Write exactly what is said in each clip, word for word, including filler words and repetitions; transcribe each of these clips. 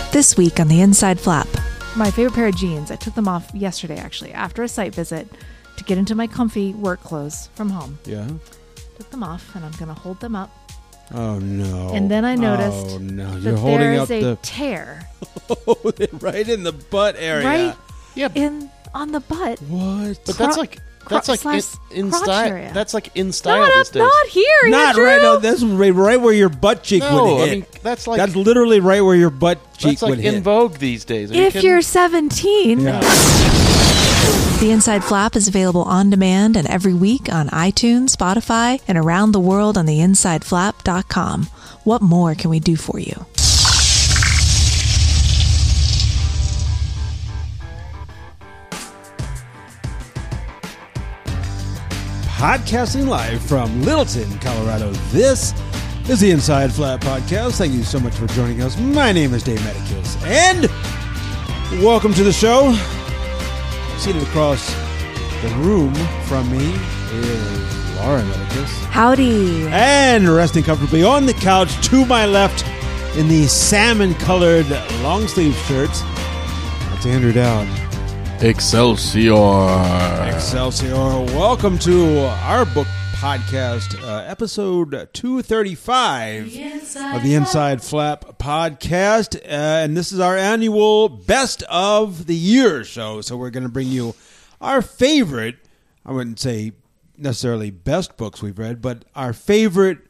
This week on The Inside Flap. My favorite pair of jeans, I took them off yesterday, actually, after a site visit to get into my comfy work clothes from home. Yeah. Took them off, and I'm going to hold them up. Oh, no. And then I noticed oh, no. that You're holding there is up a the... tear. Oh, right in the butt area. Right Yeah. in on the butt. What? But that's Cro- like that's cro- like in, slash in crotch style. area. That's like in No, style not, these days. not here, Not Andrew. right. No, that's right, right where your butt cheek No, would I hit. mean that's like That's literally right where your butt cheek that's like would in hit. vogue these days. Are you If kidding? you're seventeen. Yeah. The Inside Flap is available on demand and every week on iTunes, Spotify, and around the world on the inside flap dot com. What more can we do for you? Podcasting live from Littleton, Colorado. This is the Inside Flap Podcast. Thank you so much for joining us. My name is Dave Medicus, and welcome to the show. Seated across the room from me is Laura Medicus. Howdy. And resting comfortably on the couch to my left in the salmon-colored long-sleeve shirts, that's Andrew Dowd. Excelsior. Excelsior. Welcome to our book podcast, uh, episode two thirty-five of the Inside Flap podcast. Uh, and this is our annual best of the year show. So we're going to bring you our favorite, I wouldn't say necessarily best books we've read, but our favorite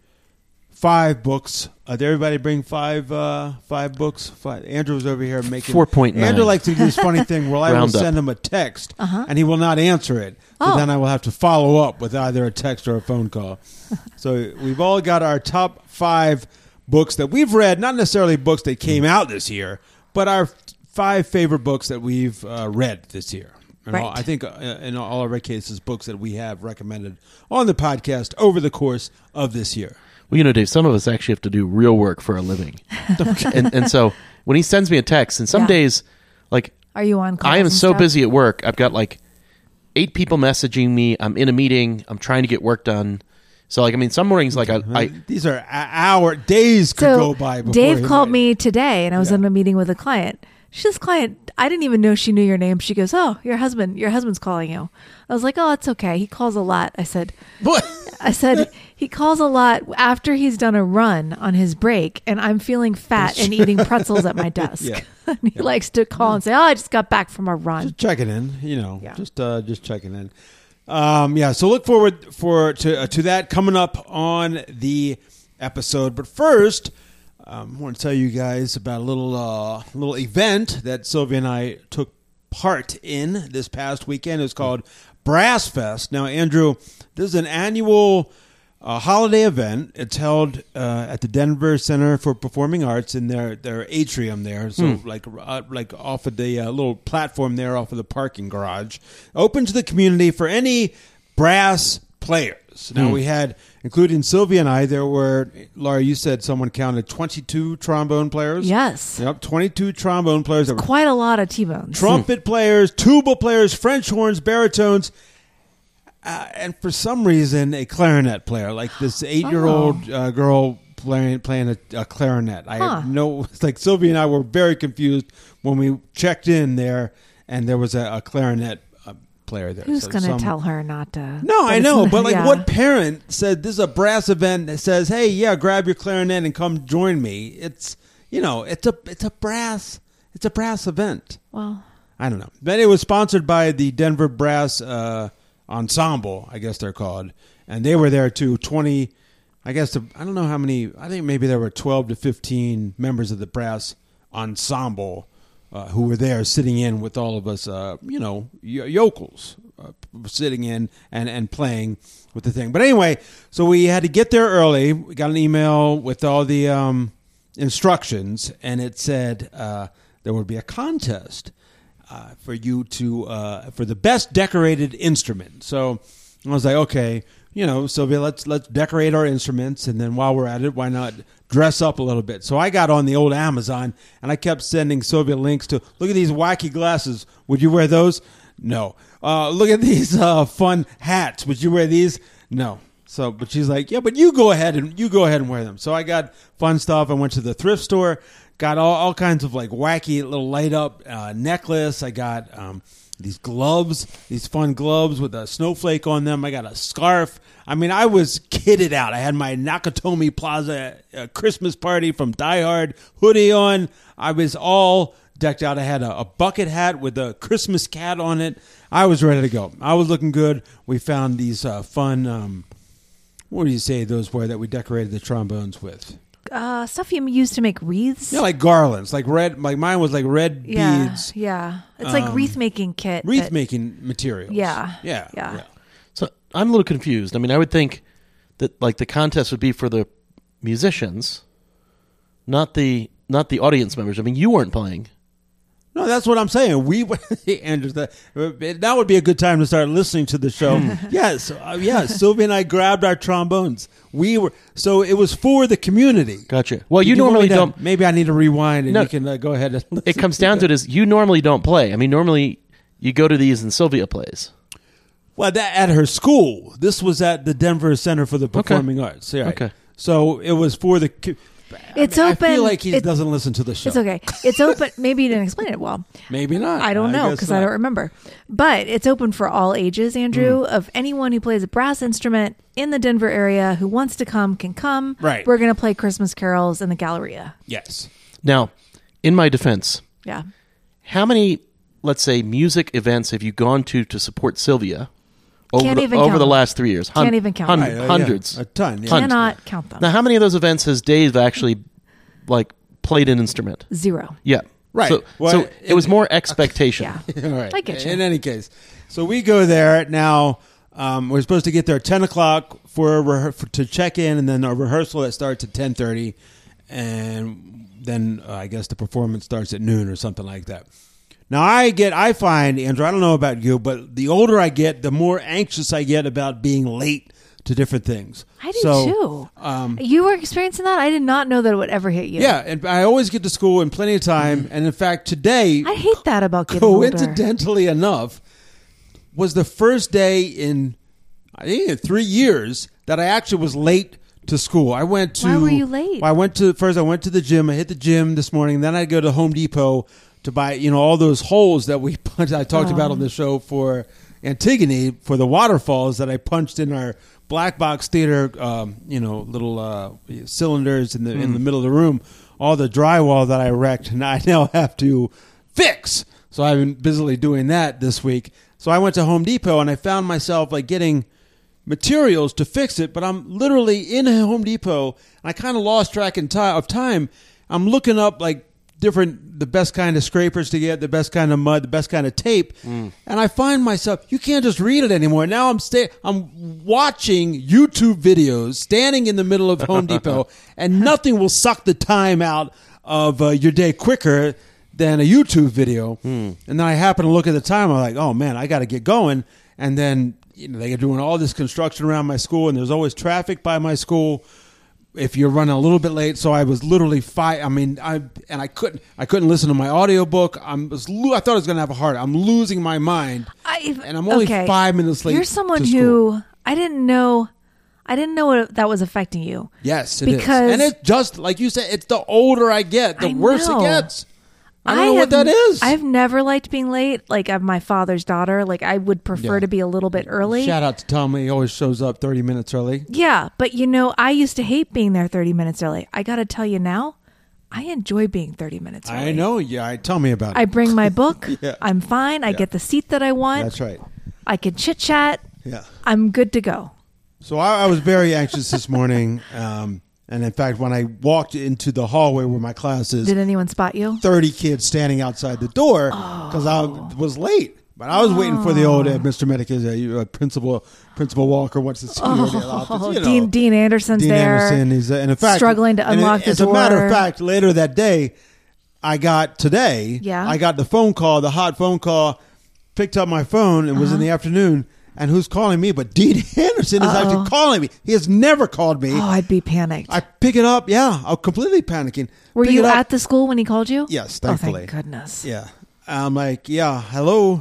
five books. Uh, did everybody bring five uh, five books? Five. Andrew was over here making... four point nine. Andrew likes to do this funny thing where I will Round up. send him a text, Uh-huh. and he will not answer it. So Oh. then I will have to follow up with either a text or a phone call. So we've all got our top five books that we've read, not necessarily books that came out this year, but our five favorite books that we've uh, read this year. And all, Right. I think uh, in all of our cases, books that we have recommended on the podcast over the course of this year. Well, you know, Dave, some of us actually have to do real work for a living. and, and so when he sends me a text, and some Yeah. days, like, Are you on calls I am and so stuff? busy at work. I've got like eight people messaging me. I'm in a meeting. I'm trying to get work done. So, like, I mean, some mornings, like, I, I These are a- hour, days could So go by before Dave he called might- me today, and I was Yeah. in a meeting with a client. She's this client, I didn't even know she knew your name. She goes, "Oh, your husband, your husband's calling you." I was like, "Oh, it's okay. He calls a lot." I said, What? I said, he calls a lot after he's done a run on his break, and I'm feeling fat and eating pretzels at my desk. Yeah. And he likes to call and say, "Oh, I just got back from a run." Just checking in, you know, Yeah. just uh, just checking in. Um, yeah, so look forward for to uh, to that coming up on the episode. But first, um, I want to tell you guys about a little uh, little event that Sylvia and I took part in this past weekend. It was called Brass Fest. Now, Andrew, this is an annual uh, holiday event. It's held uh, at the Denver Center for Performing Arts in their, their atrium there. So, like uh, like off of the uh, little platform there, off of the parking garage. Open to the community for any brass players. Now, we had, including Sylvia and I, there were, Laura, you said someone counted twenty-two trombone players. Yes. Yep, twenty-two trombone players. That were Quite a lot of T-bones. trumpet players, tuba players, French horns, baritones, uh, and for some reason, a clarinet player, like this eight-year-old uh, girl playing playing a, a clarinet. I Huh. have no, it's like Sylvia and I were very confused when we checked in there, and there was a, a clarinet uh, player there. Who's So going to some- tell her not to? No, that I it's know, not- but like, yeah. what parent said this is a brass event that says, "Hey, yeah, grab your clarinet and come join me"? It's you know, it's a it's a brass it's a brass event. Well, I don't know. But it was sponsored by the Denver Brass uh, Ensemble, I guess they're called. And they were there too. twenty, I guess, the, I don't know how many, I think maybe there were twelve to fifteen members of the Brass Ensemble uh, who were there sitting in with all of us, uh, you know, y- yokels, uh, sitting in and, and playing with the thing. But anyway, so we had to get there early. We got an email with all the um, instructions, and it said uh, there would be a contest. Uh, for you to uh, for the best decorated instrument. So I was like, okay, you know, Sylvia, let's let's decorate our instruments, and then while we're at it, why not dress up a little bit? So I got on the old Amazon, and I kept sending Sylvia links to look at these wacky glasses. Would you wear those? No. Uh, look at these uh, fun hats. Would you wear these? No. So, but she's like, yeah, but you go ahead and you go ahead and wear them. So I got fun stuff. I went to the thrift store, got all, all kinds of like wacky little light up uh, necklace. I got um, these gloves, these fun gloves with a snowflake on them. I got a scarf. I mean, I was kitted out. I had my Nakatomi Plaza uh, Christmas party from Die Hard hoodie on. I was all decked out. I had a, a bucket hat with a Christmas cat on it. I was ready to go. I was looking good. We found these uh, fun. Um, What do you say those were that we decorated the trombones with? Uh, stuff you use to make wreaths. Yeah, like garlands, like red. Like mine was like red yeah, beads, Yeah, it's like Um, wreath making kit. wreath that- making materials. Yeah, yeah, yeah. So I'm a little confused. I mean, I would think that like the contest would be for the musicians, not the not the audience members. I mean, you weren't playing. No, that's what I'm saying. We Andrew, that that would be a good time to start listening to the show. yes, uh, yeah. Sylvia and I grabbed our trombones. We were so it was for the community. Gotcha. Well, you, Do want normally me to- don't. Maybe I need to rewind and No. you can uh, go ahead and. Listen It comes down to it is you normally don't play. I mean, normally you go to these and Sylvia plays. Well, that at her school. This was at the Denver Center for the Performing Arts. Yeah. Okay. So it was for the. co- It's I mean, open. I feel like he it- doesn't listen to the show. It's okay. It's open. Maybe you didn't explain it well. Maybe not. I don't know guess because I not. don't remember. But it's open for all ages, Andrew. Mm. Of anyone who plays a brass instrument in the Denver area who wants to come can come. Right. We're going to play Christmas carols in the Galleria. Yes. Now, in my defense, Yeah. how many, let's say, music events have you gone to to support Sylvia over, Can't the, even over count the them. last three years? Can't even count hun- them. Right, uh, yeah. hundreds. A ton. Yeah. Tons. Cannot count them. Now, how many of those events has Dave actually like played an instrument? Zero. Yeah. Right. So, Well, so it- it was more expectation. Yeah. All right. I get you. In any case, so we go there now. Um, we're supposed to get there at ten o'clock for, a rehe- for to check in, and then a rehearsal that starts at ten thirty, and then uh, I guess the performance starts at noon or something like that. Now I get, I find, Andrew, I don't know about you, but the older I get, the more anxious I get about being late to different things. I do So, too. Um, You were experiencing that? I did not know that it would ever hit you. yeah, and I always get to school in plenty of time, and in fact, today I hate that about getting older. coincidentally enough, was the first day in I think in three years that I actually was late to school. I went to. Why were you late? I went to first. I went to the gym. I hit the gym this morning. Then I go to Home Depot to buy, you know, all those holes that we punched. I talked Oh. about on the show for Antigone for the waterfalls that I punched in our black box theater. Um, you know, little uh, cylinders in the in the middle of the room. All the drywall that I wrecked, and I now have to fix. So I've been busily doing that this week. So I went to Home Depot and I found myself like getting materials to fix it, but I'm literally in Home Depot and I kind of lost track in ti- of time. I'm looking up like different, the best kind of scrapers to get, the best kind of mud, the best kind of tape. And I find myself, you can't just read it anymore. Now I'm sta- I'm watching YouTube videos, standing in the middle of Home Depot, and nothing will suck the time out of uh, your day quicker than a YouTube video. And then I happen to look at the time. I'm like, oh man, I got to get going. And then you know, they're doing all this construction around my school, and there's always traffic by my school if you're running a little bit late. So I was literally five. I mean, I and I couldn't. I couldn't listen to my audiobook. I'm. Was, lo- I thought I was going to have a heart. I'm losing my mind, I, and I'm only okay. five minutes late. You're someone to school. who I didn't know. I didn't know what, that was affecting you. Yes, it is. Because- And it's just like you said. It's the older I get, the I worse know. it gets. I don't know what have- that is. I've never liked being late. Like I'm my father's daughter. Like I would prefer Yeah. to be a little bit early. Shout out to Tommy. He always shows up thirty minutes early. Yeah, but you know, I used to hate being there thirty minutes early. I got to tell you now, I enjoy being thirty minutes early. I know. Yeah, I, tell me about it. I bring my book. Yeah. I'm fine. I Yeah. get the seat that I want. That's right. I can chit chat. Yeah. I'm good to go. So I, I was very anxious this morning, um, and in fact, when I walked into the hallway where my class is, Did anyone spot you? thirty kids standing outside the door because I was late. But I was waiting for the old uh, Mister Medicus, uh, uh, Principal Principal Walker wants to see you in the office. You know, Dean Dean Anderson's Dean there. Anderson. He's uh, and in fact struggling to and unlock the As a matter door. of fact, later that day, I got today. Yeah. I got the phone call, the hot phone call. Picked up my phone. It was Uh-huh. in the afternoon. And who's calling me? But Dean Anderson is Uh-oh. actually calling me. He has never called me. Oh, I'd be panicked. I pick it up. Yeah, I'm completely panicking. Were Pick you it up. at the school when he called you? Yes, Oh, thankfully. thank goodness. Yeah. I'm like, yeah, hello.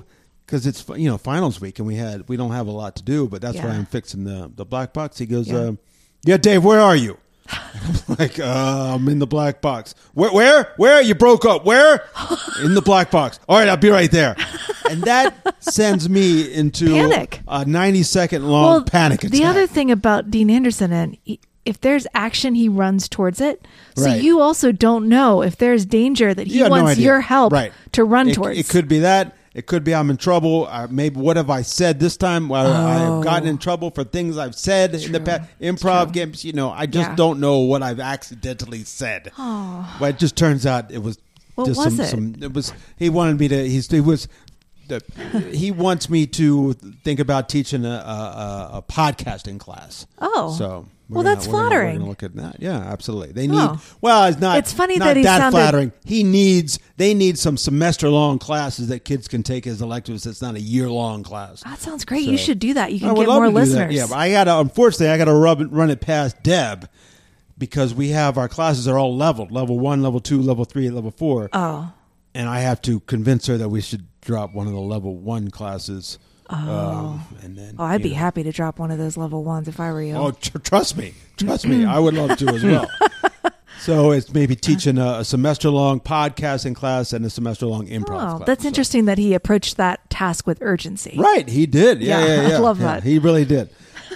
because it's you know finals week and we had we don't have a lot to do, but that's Yeah. why I'm fixing the the black box. He goes, Yeah. uh, "Yeah, Dave, where are you?" I'm like, uh, "I'm in the black box." Where? Where? Where? You broke up. Where? In the black box. All right, I'll be right there. And that sends me into Panic. a ninety second long well, panic attack. the other thing about Dean Anderson, and he, if there's action, he runs towards it. So Right. you also don't know if there's danger that he You have no wants idea. your help Right. to run it, towards. It could be that. It could be I'm in trouble. Uh, maybe what have I said this time? Well, I Oh. have gotten in trouble for things I've said in the True. past. It's Improv true. games, you know, I just Yeah. don't know what I've accidentally said. Oh. But it just turns out it was What just was some, it? some. It was he wanted me to. He's he was. The, he wants me to think about teaching a, a, a podcasting class. Oh. so we're Well, gonna- that's we're gonna- flattering. We're gonna look at that. Yeah, absolutely. They need. Oh. Well, it's not. It's funny not that he sounded- flattering. He needs. They need some semester long classes that kids can take as electives. It's not a year long class. That sounds great. So- you should do that. You I can would get love more to do that. listeners. Yeah, but I gotta. Unfortunately, I gotta rub it, run it past Deb because we have our classes are all leveled: level one, level two, level three, level four. Oh. And I have to convince her that we should drop one of the level one classes. Oh. Um, and then, Oh, I'd you be know. happy to drop one of those level ones if I were you. Oh, tr- trust me, trust me, I would love to as well. So it's maybe teaching a, a semester long podcasting class and a semester long improv Oh, class. that's So- interesting that he approached that task with urgency. Right, he did. Yeah, Yeah, yeah, I yeah. love Yeah, that. He really did.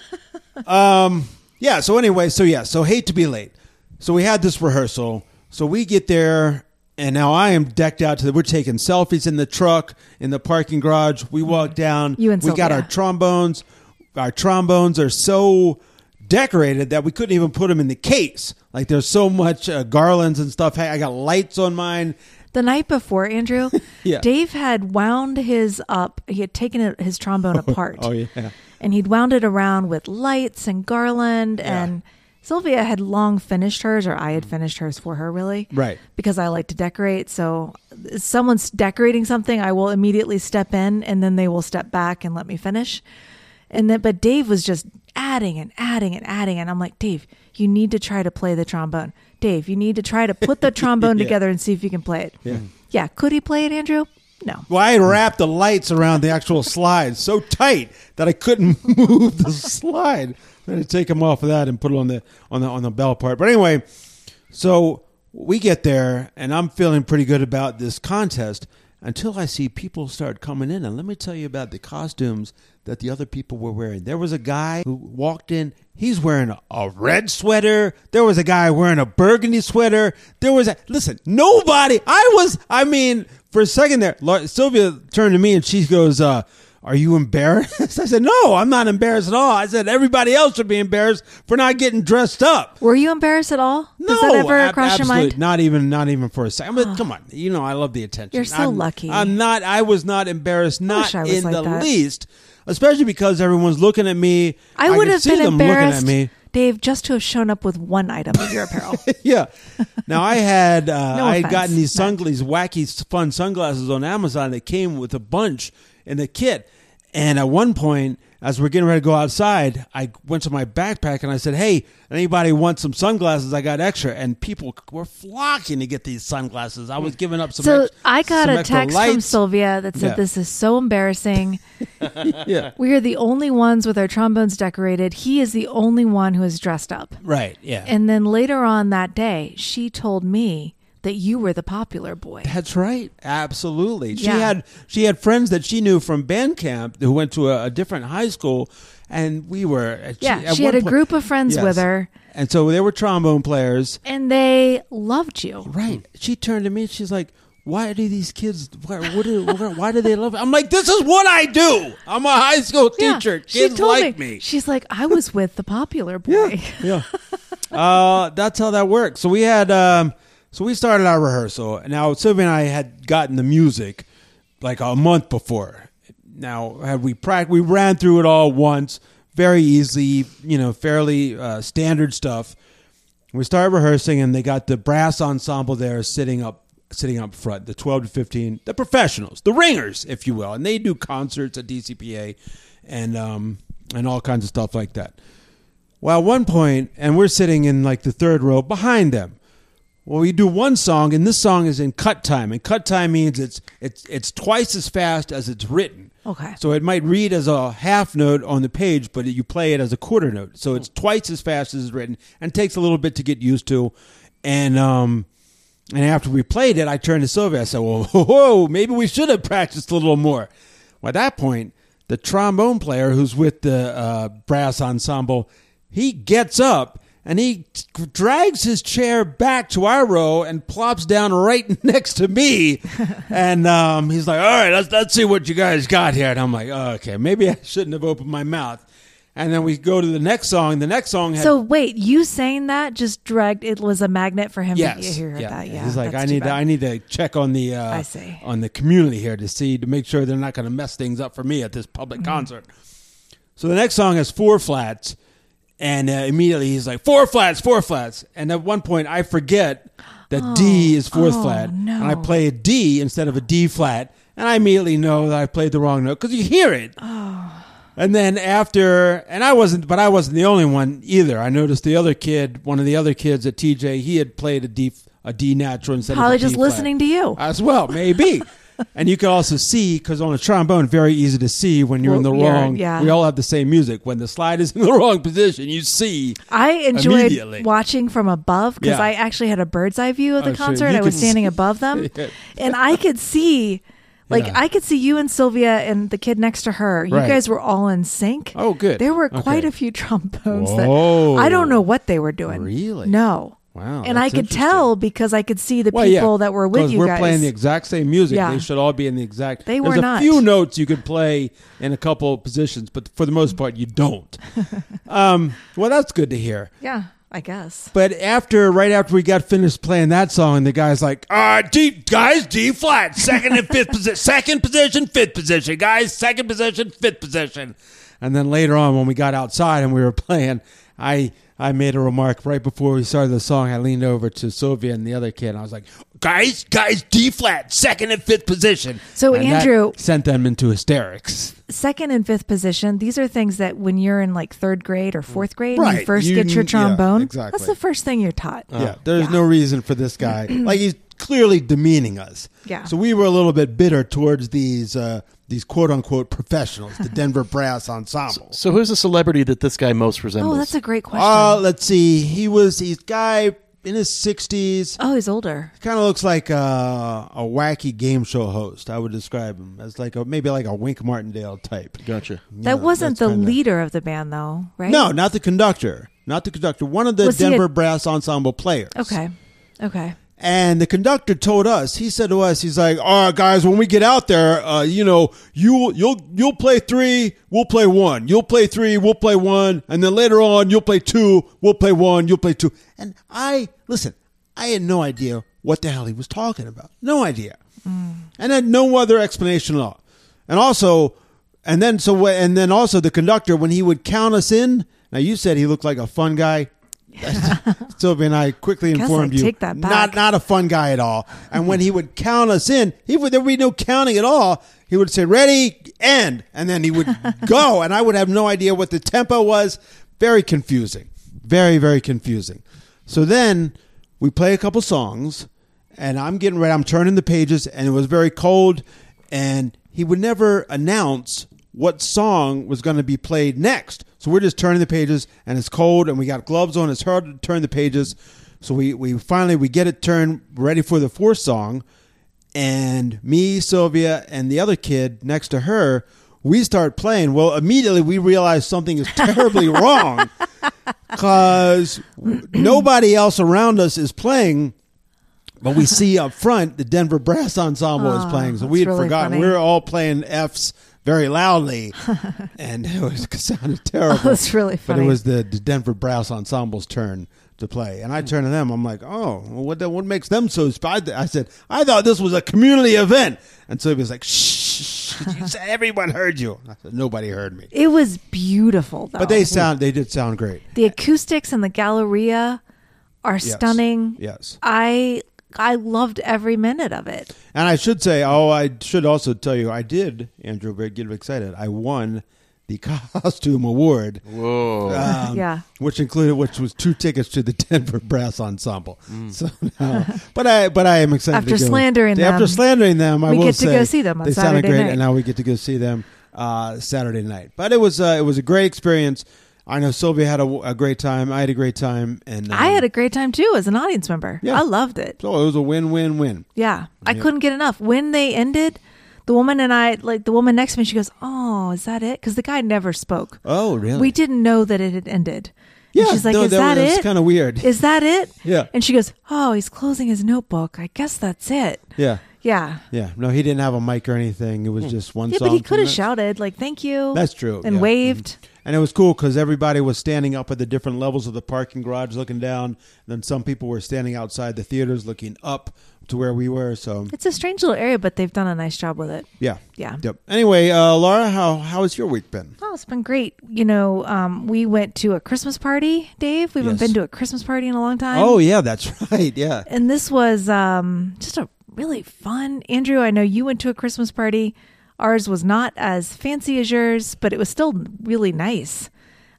um, yeah. So anyway, so yeah, so hate to be late. So we had this rehearsal. So we get there, and now I am decked out to the. We're taking selfies in the truck in the parking garage. We walk down. You and we got Sylvia. our trombones. Our trombones are so decorated that we couldn't even put them in the case. Like there's so much uh, garlands and stuff. Hey, I got lights on mine. The night before, Andrew, Yeah. Dave had wound his up. He had taken it, his trombone apart. Oh yeah. And he'd wound it around with lights and garland. Yeah. And Sylvia had long finished hers, or I had finished hers for her, really. Right. Because I like to decorate. So if someone's decorating something, I will immediately step in, and then they will step back and let me finish. And then, but Dave was just adding and adding and adding. And I'm like, Dave, you need to try to play the trombone. Dave, you need to try to put the trombone Yeah. together and see if you can play it. Yeah. Yeah. Could he play it, Andrew? No. Well, I had wrapped the lights around the actual slide so tight that I couldn't move the slide. I had to take them off of that and put it on the on the on the bell part. But anyway, so we get there, and I'm feeling pretty good about this contest until I see people start coming in. And let me tell you about the costumes that the other people were wearing. There was a guy who walked in. He's wearing a, a red sweater. There was a guy wearing a burgundy sweater. There was a, listen, nobody, I was, I mean, for a second there, Laura- Sylvia turned to me and she goes, uh, are you embarrassed? I said, no, I'm not embarrassed at all. I said, everybody else should be embarrassed for not getting dressed up. Were you embarrassed at all? No, Does that ever ab- cross your absolutely. mind? Not even, not even for a second. But come on, you know, I love the attention. You're so I'm- lucky. I'm not. I was not embarrassed. Not wish I was in like the that. least. Especially because everyone's looking at me. I would can have see been them embarrassed, looking at me. Dave, just to have shown up with one item of your apparel. Yeah. Now I had uh, No I had offense, gotten these Matt. sunglasses, these wacky fun sunglasses on Amazon that came with a bunch in the kit. And at one point, as we're getting ready to go outside, I went to my backpack and I said, "Hey, anybody want some sunglasses? I got extra." And people were flocking to get these sunglasses. I was giving up some. So ex- I got some a extra text from lights. Sylvia that said, Yeah. "This is so embarrassing. Yeah. We are the only ones with our trombones decorated. He is the only one who is dressed up." Right. Yeah. And then later on that day, she told me that you were the popular boy. That's right. Absolutely. She Yeah. had she had friends that she knew from band camp who went to a, a different high school, and we were. Yeah, at she one had a point- group of friends Yes. with her, and so they were trombone players. and they loved you. Right. She turned to me. and She's like, "Why do these kids? Why, what do, why do they love it?" I'm like, "This is what I do. I'm a high school Yeah, teacher. she Kids told like me. me." She's like, I was with the popular boy. Yeah. uh, that's how that works. So we had, um, so we started our rehearsal. Now Sylvia and I had gotten the music like a month before. Now had we prac- we ran through it all once, very easily, you know, fairly uh, standard stuff. We started rehearsing, and they got the brass ensemble there sitting up, sitting up front, the twelve to fifteen, the professionals, the ringers, if you will, and they do concerts at D C P A, and um, and all kinds of stuff like that. Well, at one point, and we're sitting in like the third row behind them. Well, we do one song, and this song is in cut time, and cut time means it's it's it's twice as fast as it's written. Okay. So it might read as a half note on the page, but you play it as a quarter note. So it's twice as fast as it's written, and takes a little bit to get used to. And um, and after we played it, I turned to Sylvia. I said, "Well, whoa, maybe we should have practiced a little more." Well, at that point, the trombone player who's with the uh, brass ensemble, he gets up. And he t- drags his chair back to our row and plops down right next to me. And um, he's like, all right, let's let's see what you guys got here. And I'm like, oh, okay, maybe I shouldn't have opened my mouth. And then we go to the next song. The next song had... So wait, you saying that just dragged, it was a magnet for him yes, to hear yeah. that. Yeah, he's like, that's I too need to, bad. I need to check on the uh, I see. on the community here to see, to make sure they're not going to mess things up for me at this public Mm-hmm. concert. So the next song has four flats. And uh, immediately he's like, four flats, four flats. And at one point, I forget that Oh. D is fourth Oh, flat. no. And I play a D instead of a D flat. And I immediately know that I played the wrong note because you hear it. Oh. And then after, and I wasn't, but I wasn't the only one either. I noticed the other kid, one of the other kids at T J, he had played a D, a D natural instead Probably of a D just flat. listening to you. As well, maybe. And you can also see, because on a trombone, very easy to see when you're in the Well, yeah, wrong. yeah. We all have the same music. When the slide is in the wrong position, you see. I enjoyed Immediately. watching from above because Yeah. I actually had a bird's eye view of the Oh, sure. concert. You I was could standing see- above them, Yeah. and I could see, like, Yeah. I could see you and Sylvia and the kid next to her. You Right. guys were all in sync. Oh, good. There were quite Okay. a few trombones Whoa. that I don't know what they were doing. Really? No. Wow, And I that's could interesting. tell because I could see the Well, people yeah, that were with 'cause you we're guys. playing the exact same music. Yeah. They should all be in the exact. They There's were a not. few notes you could play in a couple of positions, but for the most part, you don't. um, well, that's good to hear. Yeah, I guess. But after, right after we got finished playing that song, the guy's like, "Uh, D, guys, D flat, second and fifth position, second position, fifth position, guys, second position, fifth position." And then later on, when we got outside and we were playing, I I made a remark right before we started the song. I leaned over to Sylvia and the other kid, and I was like, "Guys, guys, D flat, second and fifth position." So, And that Andrew- sent them into hysterics. Second and fifth position, these are things that when you're in like third grade or fourth grade and you Right. first You- get your yeah, trombone, exactly. that's the first thing you're taught. Yeah, there's Yeah. no reason for this guy. Like, he's clearly demeaning us. Yeah. So we were a little bit bitter towards these uh, these quote unquote professionals, the Denver Brass Ensemble. So who's the celebrity that this guy most resembles? Oh, that's a great question. Uh, let's see. He was he's guy in his sixties. oh, he's older. Kind of looks like a, a wacky game show host. I would describe him as like a maybe like a Wink Martindale type. Gotcha. You That know, wasn't that's the kinda- leader of the band, though, right? No, not the conductor. Not the conductor. One of the Was he a- Denver Brass Ensemble players. Okay. Okay. And the conductor told us, he said to us, he's like, "All right, guys, when we get out there, uh, you know, you you'll you'll play three, we'll play one. You'll play three, we'll play one, and then later on, you'll play two, we'll play one, you'll play two." And I listen, I had no idea what the hell he was talking about. No idea, mm. and had no other explanation at all. And also, and then so and then also the conductor, when he would count us in. Now you said he looked like a fun guy. Sylvia and I quickly Guess informed I you, take that back. not not a fun guy at all. And when he would count us in, he would there would be no counting at all. He would say, "Ready, end," and then he would go, and I would have no idea what the tempo was. Very confusing, very very confusing. So then we play a couple songs, and I'm getting ready. I'm turning the pages, and it was very cold, and he would never announce what song was going to be played next. So we're just turning the pages, and it's cold, and we got gloves on. It's hard to turn the pages. So we, we finally we get it turned, ready for the fourth song, and me, Sylvia, and the other kid next to her, we start playing. Well, immediately we realize something is terribly wrong because nobody else around us is playing. But we see up front the Denver Brass Ensemble Oh, is playing, so that's we had really forgotten. funny. We were all playing F's very loudly, and it, was, it sounded terrible. Oh, that's really But funny. it was the, the Denver Brass Ensemble's turn to play, and I turned to them. I'm like, "Oh, well, what the, what makes them so special?" I said, "I thought this was a community event," and Sylvia was like, "Shh, you said everyone heard you." I said, "Nobody heard me," It was beautiful, though. but they sound they did sound great. the acoustics and the Galleria are Yes. stunning. Yes. I I loved every minute of it. And I should say, oh, I should also tell you, I did, Andrew, get excited. I won the costume award. Whoa. Um, Yeah. which included which was two tickets to the Denver Brass Ensemble. So, no. but I but I am excited After to go. slandering them, After slandering them, I we will get to say go see them on they sounded Saturday great, night. and now we get to go see them uh, Saturday night. But it was uh, it was a great experience. I know Sylvia had a, a great time. I had a great time, and um, I had a great time too as an audience member. Yeah. I loved it. so it was a win win win. Yeah. I Yeah. couldn't get enough. When they ended, the woman and I, like the woman next to me, she goes, "Oh, is that it?" Because the guy never spoke. Oh, really? We didn't know that it had ended. Yeah, And she's like, no, "Is that that, was it? kind of weird. Is that it?" Yeah. And she goes, "Oh, he's closing his notebook. I guess that's it." Yeah, Yeah. yeah. No, he didn't have a mic or anything. It was just one Yeah, song. but he from could have that. shouted like, "Thank you." That's true. And yeah. waved. And it was cool because everybody was standing up at the different levels of the parking garage looking down. And then some people were standing outside the theaters looking up to where we were. So, It's a strange little area, but they've done a nice job with it. yeah. Yeah. Yep. Anyway, uh, Laura, how how has your week been? Oh, it's been great. You know, um, we went to a Christmas party, Dave. We haven't Yes. been to a Christmas party in a long time. Oh, yeah, that's right. Yeah. And this was um, just a really fun. Andrew, I know you went to a Christmas party. Ours was not as fancy as yours, but it was still really nice.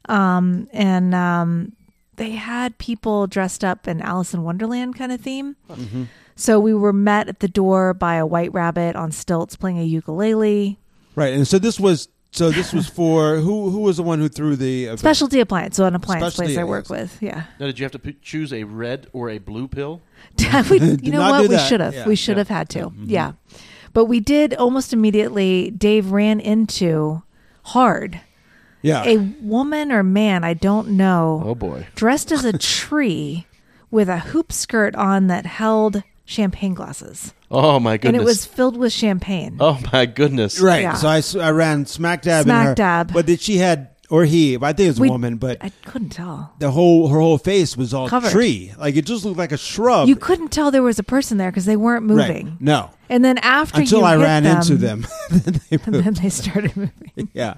Um, and um, they had people dressed up in Alice in Wonderland kind of theme. Mm-hmm. So we were met at the door by a white rabbit on stilts playing a ukulele. Right. And so this was so this was for who who was the one who threw the event? Specialty appliance, so an appliance Specialty, place I work yes. with. Yeah. Now, did you have to p- choose a red or a blue pill? we, Did you know not what? do We that. should have. Yeah, we should yeah. have had to. Yeah. But we did almost immediately. Dave ran into hard Yeah. a woman or man, I don't know, Oh boy. dressed as a tree with a hoop skirt on that held champagne glasses. Oh my goodness. And it was filled with champagne. Oh my goodness. Right. Yeah. So I, s- I ran smack dab Smack in her. dab. But that she had, or he, I think it was a We- woman, but I couldn't tell. the whole her whole face was all Covered. tree. Like it just looked like a shrub. You couldn't tell there was a person there because they weren't Right. moving. No. And then after Until you I hit ran them, into them. Then they and moved. then they started moving. Yeah.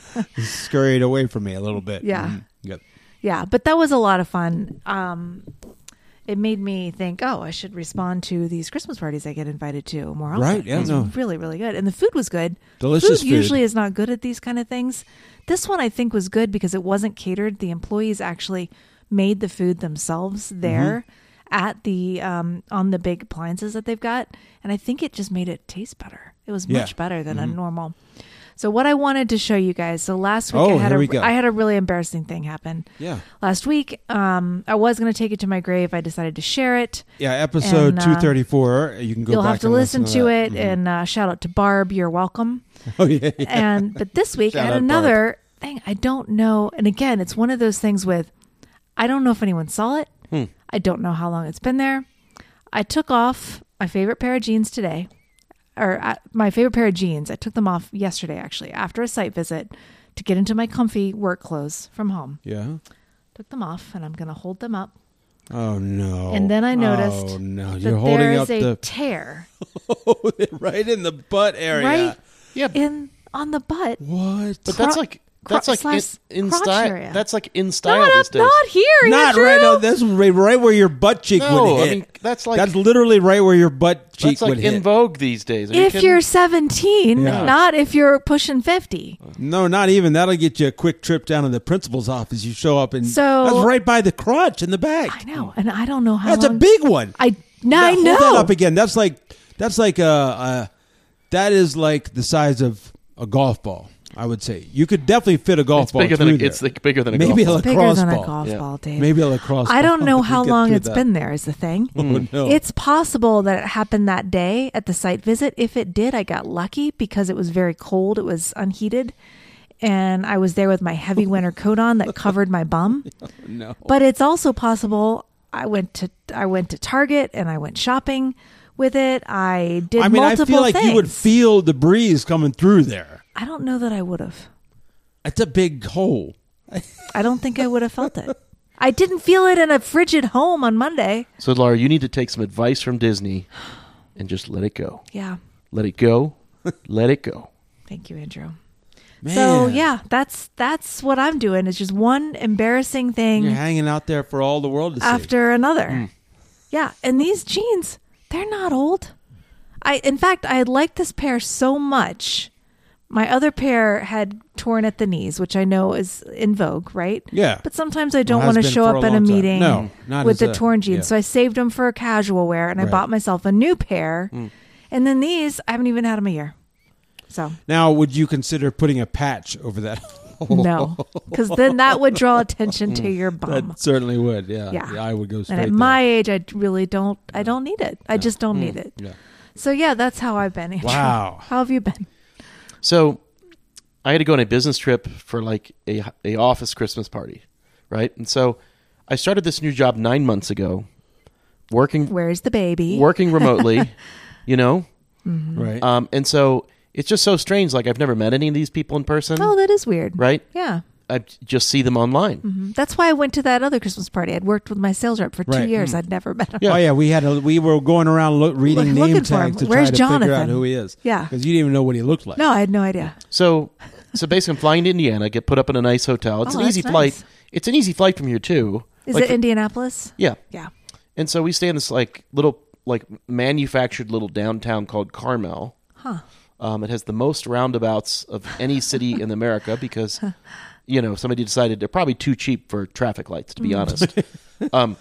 Scurried away from me a little bit. Yeah. Mhm. Yep. Yeah, but that was a lot of fun. Um, it made me think, oh, I should respond to these Christmas parties I get invited to more often. Right, yeah, It was no. really, really good. And the food was good. Delicious food food. usually is not good at these kind of things. This one I think was good because it wasn't catered. The employees actually made the food themselves there Mm-hmm. at the um, on the big appliances that they've got. And I think it just made it taste better. It was Yeah. much better than a normal. So what I wanted to show you guys. So last week Oh, I had here a we go. I had a really embarrassing thing happen. Yeah. Last week, um, I was going to take it to my grave. I decided to share it. Yeah. Episode And, uh, two thirty-four. You can go You'll back have to and listen, to that. it. Mhm. And uh, shout out to Barb. You're welcome. Oh, yeah. yeah. And but this week, Shout I had out, Barb. another thing. I don't know. And again, it's one of those things with I don't know if anyone saw it. Hmm. I don't know how long it's been there. I took off my favorite pair of jeans today. Or uh, my favorite pair of jeans. I took them off yesterday, actually, after a site visit to get into my comfy work clothes from home. Yeah. Took them off, and I'm going to hold them up. Oh, no. And then I noticed Oh, no. that You're holding there up is a the. tear right in the butt area. right Yeah. in on the butt. What? But that's Cro- like that's cro- like in, slash in crotch style. area. That's like in style Not these up, days. not here, Not Andrew. right. No, that's right, right where your butt cheek No, would hit. I mean that's like that's literally right where your butt cheek that's like would hit. in vogue these days. Are you If kidding? you're seventeen, Yeah. not if you're pushing fifty. No, not even. That'll get you a quick trip down to the principal's office. You show up and So- that's right by the crotch in the back. I know, and I don't know how That's a long. big one. I now I Hold know. that up again. That's like that's like uh, uh that is like the size of a golf ball. I would say you could definitely fit a golf it's ball bigger through than a, there. it's like bigger than a Maybe golf a ball. Bigger lacrosse than a ball. golf Yeah. ball, Dave. Maybe a lacrosse. I don't ball know to how get long through it's that. been there. Is the thing. Oh, no. It's possible that it happened that day at the site visit. If it did, I got lucky because it was very cold. It was unheated. And I was there with my heavy winter coat on that covered my bum. no. But it's also possible I went to I went to Target and I went shopping with it. I did I mean, I multiple feel like things. you would feel the breeze coming through there. I don't know that I would have. It's a big hole. I don't think I would have felt it. I didn't feel it in a frigid home on Monday. So Laura, you need to take some advice from Disney and just let it go. Yeah. Let it go. Let it go. Thank you, Andrew. Man. So yeah, that's that's what I'm doing. It's just one embarrassing thing You're hanging out there for all the world to see. after another. Hmm. Yeah, and these jeans, they're not old. I in fact, I liked this pair so much. My other pair had torn at the knees, which I know is in vogue, right? Yeah. But sometimes I don't Well, want to has been show for up a at a long time. meeting No, not with as the a- torn jeans. yeah. So I saved them for casual wear, and I Right. bought myself a new pair. Mm. And then these, I haven't even had them a year. So Now, would you consider putting a patch over that? no, because then that would draw attention to your bum. That certainly would. Yeah. Yeah. The eye would go straight And at there. my age, I really don't. I don't need it. I just don't need it. Yeah. So yeah, that's how I've been. Andrew. Wow. How have you been? So I had to go on a business trip for like a, a office Christmas party, right? And so I started this new job nine months ago, working Where's the baby? working remotely, you know? Right. Um, and so it's just so strange. Like I've never met any of these people in person, Oh, that is weird. right? Yeah. I just see them online. Mhm. That's why I went to that other Christmas party. I'd worked with my sales rep for two Right. years. I'd never met him. Yeah. Oh yeah, we had a, we were going around look, reading Look- name looking for him. tags to Where's try to figure out Jonathan? who he is. Yeah. because you didn't even know what he looked like. No, I had no idea. So, so basically, I'm flying to Indiana, get put up in a nice hotel. It's Oh, an easy that's flight. nice. It's an easy flight from here too. Is Like it for- Indianapolis? Yeah. Yeah. And so we stay in this like little like manufactured little downtown called Carmel. Huh. Um, it has the most roundabouts of any city in America because, you know, somebody decided they're probably too cheap for traffic lights, to be honest. um,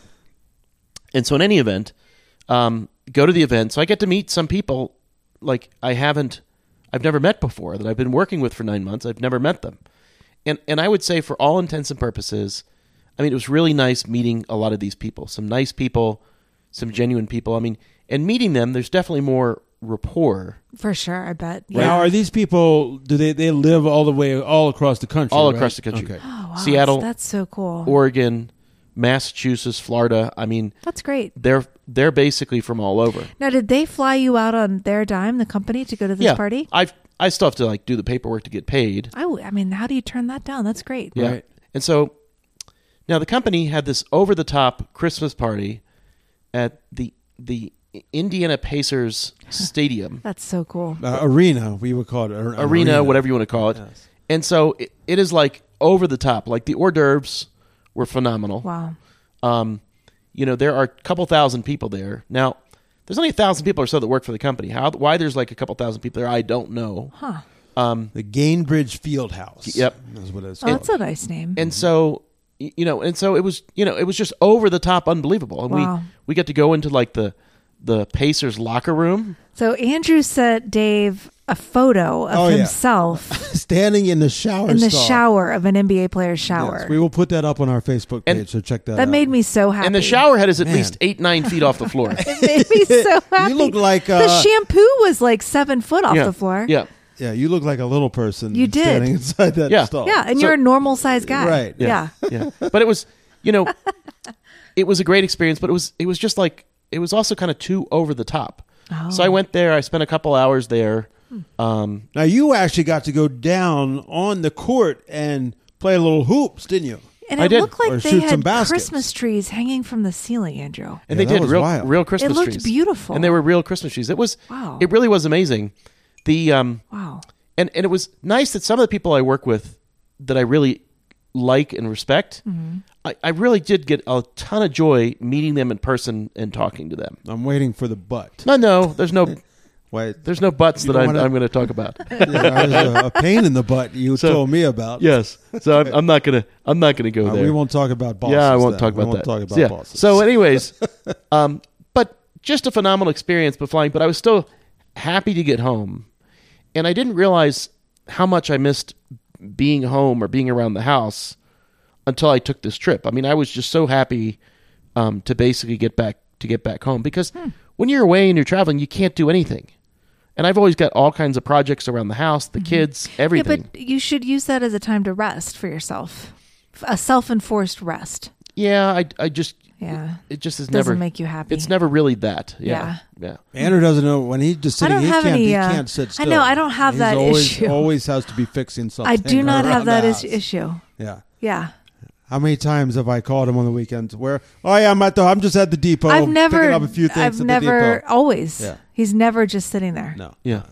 and so in any event, um, go to the event. So I get to meet some people like I haven't, I've never met before that I've been working with for nine months. I've never met them. And, and I would say for all intents and purposes, I mean, it was really nice meeting a lot of these people, some nice people, some genuine people. I mean, and meeting them, there's definitely more rapport. For sure, I bet. Now, Yeah. are these people? Do they they live all the way all across the country? All right? across the country. Okay. Oh, wow. Seattle, That's so cool. Oregon, Massachusetts, Florida. I mean, That's great. they're they're basically from all over. Now, did they fly you out on their dime, the company, to go to this yeah, party? I've I still have to like do the paperwork to get paid. I, w- I mean, how do you turn that down? That's great. Yeah, Right. and so now the company had this over the top Christmas party at the the Indiana Pacers Stadium. That's so cool. Uh, arena, we would call it ar- an arena, whatever you want to call it. Yes. And so it, it is like over the top. Like the hors d'oeuvres were phenomenal. Wow. Um, you know, there are a couple thousand people there. Now, there's only a thousand people or so that work for the company. How why there's like a couple thousand people there, I don't know. Huh. Um, The Gainbridge Fieldhouse. Yep. That's what it's Oh, called. that's a nice name. and so y- you know, and so it was, you know, it was just over the top, unbelievable. And Wow. we we get to go into like the the Pacers locker room. So Andrew sent Dave a photo of Oh, yeah. himself Standing in the shower in the stall. shower of an N B A player's shower. Yes, we will put that up on our Facebook page, And so check that, that out. made me so happy. And the shower head is at Man. least eight, nine feet off the floor. It made me so happy. You look like the uh, shampoo was like seven foot off yeah. the floor. Yeah. yeah, you look like a little person. You did. standing inside that Yeah. stall. Yeah, and So- you're a normal sized guy. Right. Yeah. Yeah. But it was, you know, it was a great experience, but it was it was just like it was also kind of too over the top. Oh. So I went there, I spent a couple hours there. Um, Now you actually got to go down on the court and play a little hoops, didn't you? And I it did. looked like Or they shoot some had baskets. Christmas trees hanging from the ceiling, Andrew. and Yeah, they that did was real wild. real Christmas It looked trees. beautiful. And they were real Christmas trees. It was Wow. it really was amazing. The um Wow. and, and it was nice that some of the people I work with that I really like and respect, Mm-hmm. I, I really did get a ton of joy meeting them in person and talking to them. I'm waiting for the butt. No, no, there's no Wait, there's no butts You that don't I'm, wanna- I'm going to talk about. yeah, there's a, a pain in the butt you So- told me about. Yes, so I'm, I'm not gonna I'm not gonna go Uh, there. we won't talk about bosses. yeah, I won't then. talk we about won't that. talk about yeah. bosses. So, anyways, um, but just a phenomenal experience, but flying. But I was still happy to get home, and I didn't realize how much I missed being home or being around the house until I took this trip. I mean, I was just so happy um, to basically get back to get back home because Hmm. when you're away and you're traveling, you can't do anything. And I've always got all kinds of projects around the house, the kids, everything. Yeah, but you should use that as a time to rest for yourself. A self-enforced rest. Yeah, I, I just, Yeah. it just is Doesn't never make you happy. It's never really that. Yeah, yeah. Andrew doesn't know when he's just I sitting. don't He have can't. any, he uh, can't sit I still. know, I don't have He's that always, issue. Always has to be fixing something. I do not around have that the is- house. issue. Yeah. Yeah. How many times have I called him on the weekends? Where? Oh yeah, I'm at the. I'm just at the depot. I've never picking up a few things I've at the never depot. always. Yeah. He's never just sitting there. No. Yeah.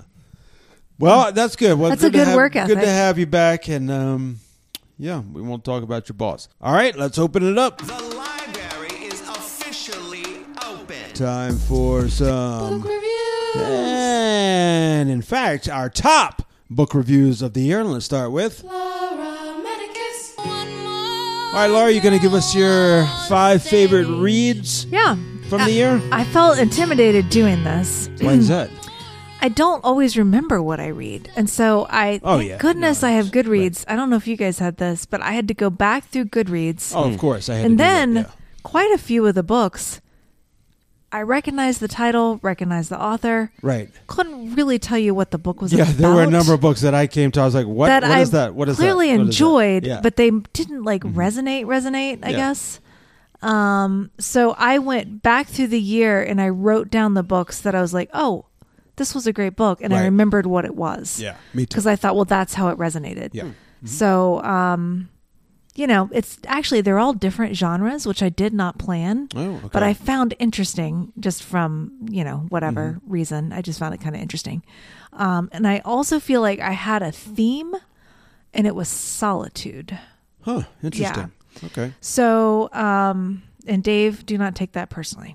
Well, that's good. Well, That's good a to good have, work Good ethic. to have you back, and um, yeah, we won't talk about your boss. All right, let's open it up. The library is officially open. Time for some. And in fact, our top book reviews of the year. And let's start with... Laura Medicus. One more. All right, Laura, you going to give us your five favorite reads Yeah. from the year? I felt intimidated doing this. Why is that? I don't always remember what I read. And so I, Oh, thank yeah. goodness No, I have that's- Goodreads. I don't know if you guys had this, but I had to go back through Goodreads. Oh, of course. I had to and do then that, yeah. quite a few of the books, I recognized the title, recognized the author. Right. Couldn't really tell you what the book was Yeah, about. there were a number of books that I came to. I was like, what, that what I is that? What is clearly that? What is that? enjoyed, Yeah. but they didn't like resonate, resonate, I Yeah. guess. Um, so I went back through the year and I wrote down the books that I was like, oh, this was a great book. And I Right. remembered what it was. Yeah, me too. Because I thought, well, that's how it resonated. Yeah. So, um, you know, it's actually, they're all different genres, which I did not plan. Oh, okay. But I found interesting just from, you know, whatever Mm-hmm. reason. I just found it kind of interesting. Um, and I also feel like I had a theme, and it was solitude. Huh, interesting. Okay. So, um, and Dave, do not take that personally.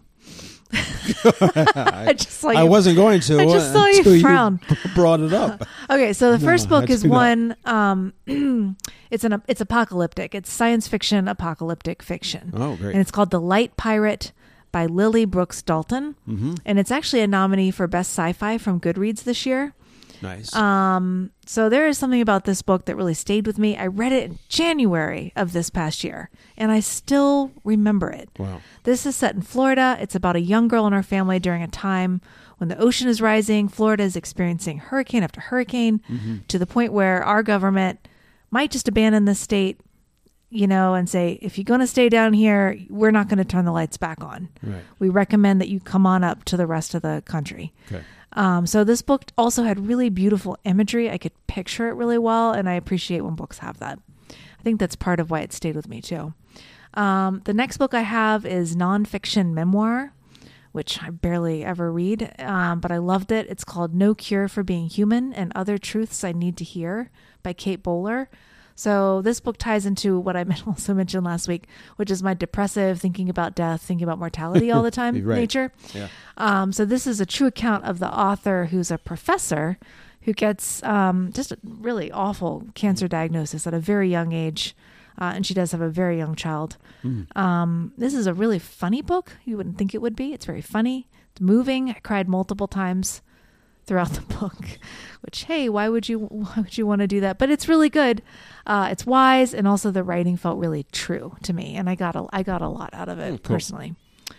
I just saw you. I wasn't going to. I just saw you until frown. brought it up. Okay, so the No, first book I is do not. one. Um, it's an it's apocalyptic. It's science fiction, apocalyptic fiction. Oh, great. And it's called The Light Pirate by Lily Brooks Dalton, Mm-hmm. and it's actually a nominee for best sci-fi from Goodreads this year. Nice. Um, so there is something about this book that really stayed with me. I read it in January of this past year, and I still remember it. Wow. This is set in Florida. It's about a young girl and her family during a time when the ocean is rising. Florida is experiencing hurricane after hurricane to the point where our government might just abandon the state, you know, and say, if you're going to stay down here, we're not going to turn the lights back on. Right. We recommend that you come on up to the rest of the country. Okay. Um, so this book also had really beautiful imagery. I could picture it really well, and I appreciate when books have that. I think that's part of why it stayed with me too. Um, the next book I have is nonfiction memoir, which I barely ever read, um, but I loved it. It's called No Cure for Being Human and Other Truths I Need to Hear by Kate Bowler. So this book ties into what I also mentioned last week, which is my depressive, thinking about death, thinking about mortality all the time Right. nature. Yeah. Um, so this is a true account of the author who's a professor who gets um, just a really awful cancer diagnosis at a very young age. Uh, and she does have a very young child. Um, this is a really funny book. You wouldn't think it would be. It's very funny. It's moving. I cried multiple times throughout the book, which, hey, why would you, why would you want to do that? But it's really good. Uh, it's wise. And also the writing felt really true to me. And I got a, I got a lot out of it Oh, cool. personally.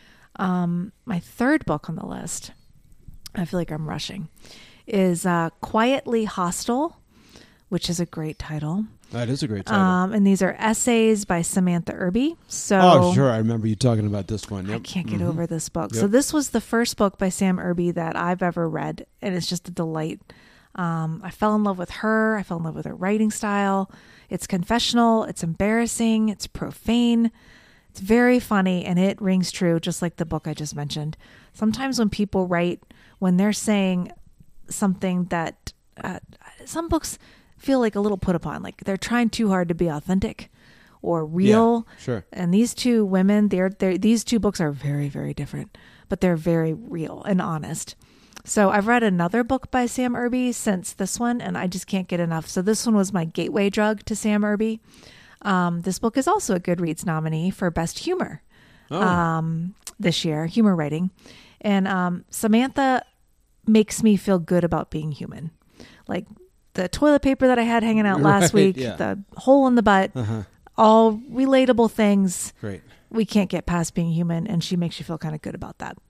Um, my third book on the list, I feel like I'm rushing, is uh, Quietly Hostile, which is a great title. That is a great title. Um, and these are essays by Samantha Irby. So oh, sure. I remember you talking about this one. I Yep. can't get over this book. So Yep. this was the first book by Sam Irby that I've ever read, and it's just a delight. Um, I fell in love with her. I fell in love with her writing style. It's confessional. It's embarrassing. It's profane. It's very funny, and it rings true, just like the book I just mentioned. Sometimes when people write, when they're saying something that uh, some books feel like a little put upon, like they're trying too hard to be authentic or real. Yeah, sure. And these two women, they're, they're these two books are very, very different, but they're very real and honest. So I've read another book by Sam Irby since this one, and I just can't get enough. So this one was my gateway drug to Sam Irby. Um, this book is also a Goodreads nominee for Best Humor Oh. um, this year, humor writing. And um, Samantha makes me feel good about being human. Like the toilet paper that I had hanging out last Right, week, yeah. the hole in the butt, Uh-huh. all relatable things. Great. We can't get past being human, and she makes you feel kind of good about that.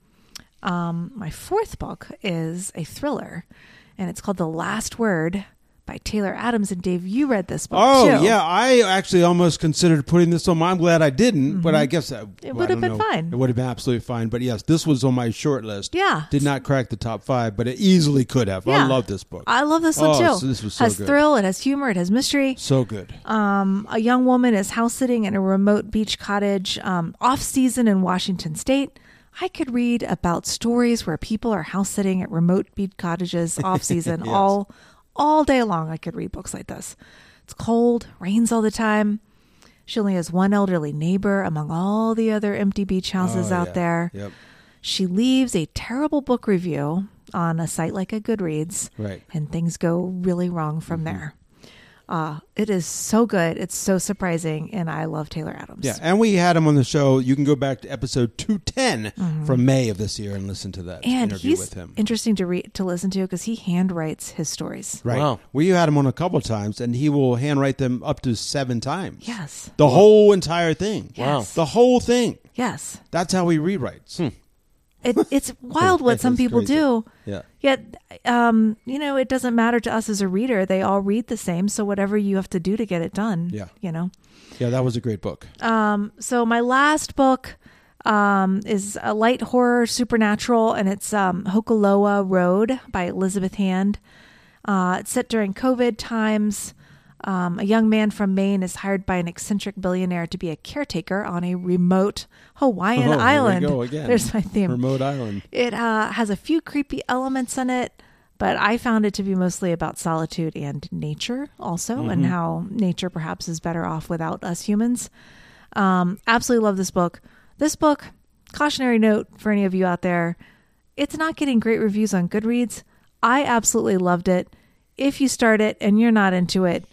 Um, my fourth book is a thriller, and it's called The Last Word by Taylor Adams. And Dave, you read this book Oh, too. yeah. I actually almost considered putting this on my. I'm glad I didn't, but I guess that, It well, would I have don't been know. fine. It would have been absolutely fine. But yes, this was on my short list. Yeah. Did not crack the top five, but it easily could have. I Yeah. love this book. I love this one Oh, too. so this was so has good. thrill, it has humor, it has mystery. So good. Um, a young woman is house sitting in a remote beach cottage um, off season in Washington State. I could read about stories where people are house sitting at remote beach cottages off season Yes. all all day long. I could read books like this. It's cold, rains all the time. She only has one elderly neighbor among all the other empty beach houses Oh, out yeah. there. Yep. She leaves a terrible book review on a site like a Goodreads, Right. and things go really wrong from there. Uh, it is so good. It's so surprising, and I love Taylor Adams. Yeah, and we had him on the show. You can go back to episode two ten from May of this year and listen to that and interview he's with him. interesting to read to listen to because he handwrites his stories. Right. Wow. We had him on a couple times, and he will handwrite them up to seven times. Yes. The whole entire thing. Wow. Yes. The whole thing. Yes. That's how he rewrites. It, it's wild what It some is people crazy. do. Yeah. Yet, um, you know, it doesn't matter to us as a reader. They all read the same. So whatever you have to do to get it done, Yeah. you know. Yeah, that was a great book. Um, so my last book um, is a light horror supernatural, and it's um, Hokaloa Road by Elizabeth Hand. Uh, it's set during COVID times. Um, a young man from Maine is hired by an eccentric billionaire to be a caretaker on a remote Hawaiian Oh, here we island. go again. There's my theme. Remote Island. It uh, has a few creepy elements in it, but I found it to be mostly about solitude and nature also, Mm-hmm. and how nature perhaps is better off without us humans. Um, absolutely love this book. This book, cautionary note for any of you out there, it's not getting great reviews on Goodreads. I absolutely loved it. If you start it and you're not into it,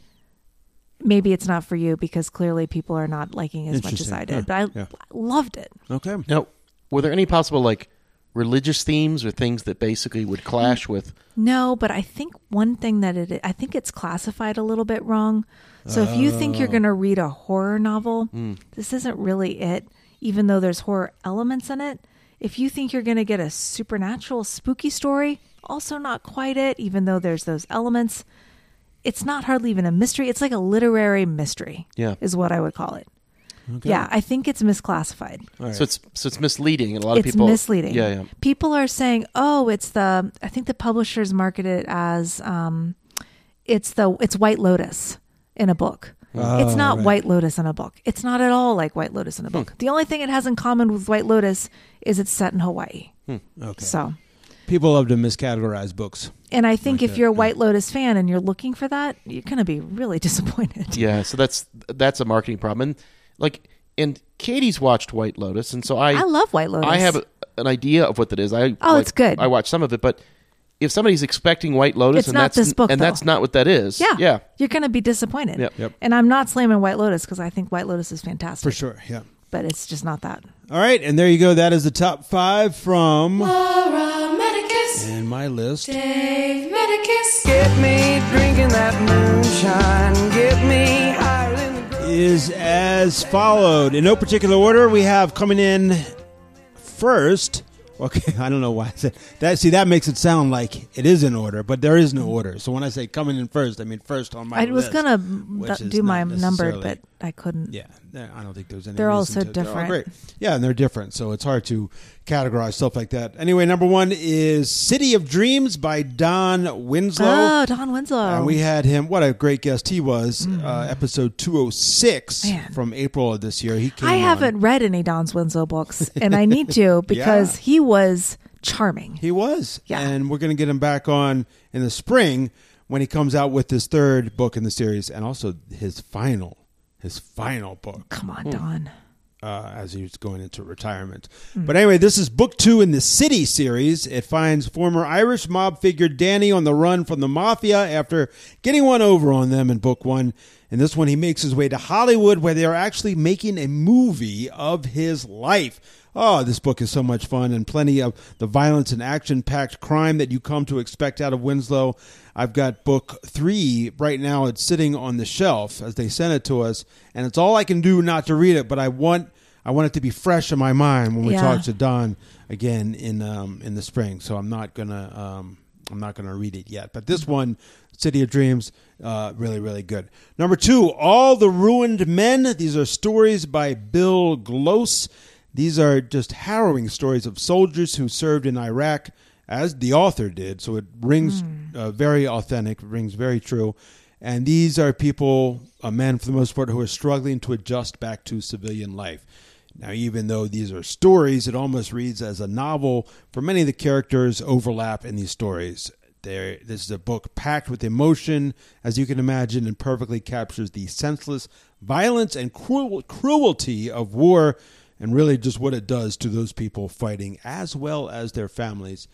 maybe it's not for you because clearly people are not liking it as much as I did. Interesting. But I Yeah. loved it. Okay. Now, were there any possible like religious themes or things that basically would clash with? No, but I think one thing that it, I think it's classified a little bit wrong. So if you think you're going to read a horror novel, this isn't really it, even though there's horror elements in it. If you think you're going to get a supernatural, spooky story, also not quite it, even though there's those elements. It's not hardly even a mystery. It's like a literary mystery, Yeah. is what I would call it. Okay. Yeah, I think it's misclassified. All right. So it's so it's misleading, and a lot of It's people misleading. Yeah, yeah. People are saying, "Oh, it's the." I think the publishers market it as, um, "It's the it's White Lotus in a book." Oh, it's not right. White Lotus in a book. It's not at all like White Lotus in a book. The only thing it has in common with White Lotus is it's set in Hawaii. Okay. So, People love to miscategorize books. and I think Like if that, you're a yeah. White Lotus fan and you're looking for that, you're going to be really disappointed. Yeah, so that's that's a marketing problem. And like, and Katie's watched White Lotus, and so I I love White Lotus. I have a, an idea of what that is. I Oh, like, it's good. I watched some of it, but if somebody's expecting White Lotus, It's and not that's this book, and though. that's not what that is, Yeah. yeah, You're going to be disappointed. Yep. Yep. And I'm not slamming White Lotus because I think White Lotus is fantastic. For sure, yeah. But it's just not that. All right, and there you go. That is the top five from Laura Medicus, in my list. Dave Medicus, Get me drinking that moonshine. Get me higher than the ground. Is as followed. In no particular order, we have coming in first. Okay, I don't know why I said that. See, that makes it sound like it is in order, but there is no order. So when I say coming in first, I mean first on my I list. was going which to is do my not numbered, necessarily- but I couldn't. Yeah, I don't think there's any. They're all reason so to- they're all different. great. Yeah, and they're different, so it's hard to categorize stuff like that. Anyway, number one is "City of Dreams" by Don Winslow. Oh, Don Winslow. And we had him. What a great guest he was. Uh, episode two oh six Man. from April of this year. He came I on. haven't read any Don Winslow books, and I need to because he was charming. He was. Yeah. And we're going to get him back on in the spring when he comes out with his third book in the series and also his final, his final book. Come on, Don. Uh, as he was going into retirement. But anyway, this is book two in the City series. It finds former Irish mob figure Danny on the run from the mafia after getting one over on them in book one. In this one, he makes his way to Hollywood where they are actually making a movie of his life. Oh, this book is so much fun and plenty of the violence and action-packed crime that you come to expect out of Winslow. I've got book three right now. It's sitting on the shelf as they sent it to us, and it's all I can do not to read it, but I want I want it to be fresh in my mind when we Yeah. talk to Don again in um, in the spring. So I'm not gonna um, I'm not gonna read it yet. But this one, City of Dreams, uh, really really good. Number two, All the Ruined Men. These are stories by Bill Glose. These are just harrowing stories of soldiers who served in Iraq, as the author did. So it rings uh, very authentic, rings very true. And these are people, uh, men for the most part, who are struggling to adjust back to civilian life. Now, even though these are stories, it almost reads as a novel, for many of the characters overlap in these stories. There, this is a book packed with emotion, as you can imagine, and perfectly captures the senseless violence and cruel, cruelty of war, and really just what it does to those people fighting as well as their families.